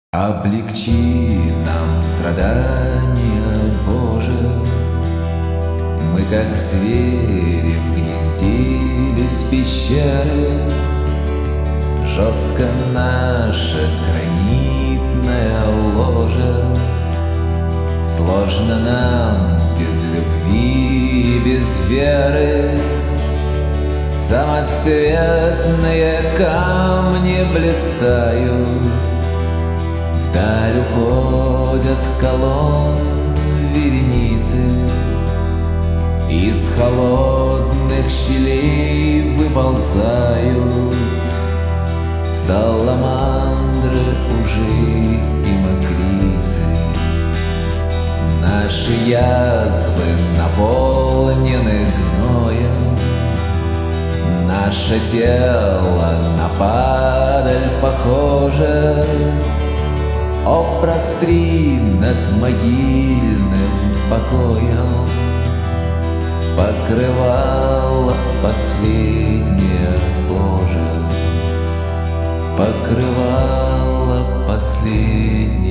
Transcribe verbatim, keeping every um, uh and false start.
Облегчи нам страдания, Боже. Мы, как звери, вгнездились в пещеры. Жестко наша гранитная ложа. Сложно нам без любви и без веры. Самоцветные камни блистают. Вдаль уходят колонн вереницы. Из холодных щелей выползают саламандры, ужи и мокрицы. Наши язвы наполнены гноем. Наше тело на падаль похоже. О, простри над могильным покоем покрывало последнее, Боже, покрывало последнее.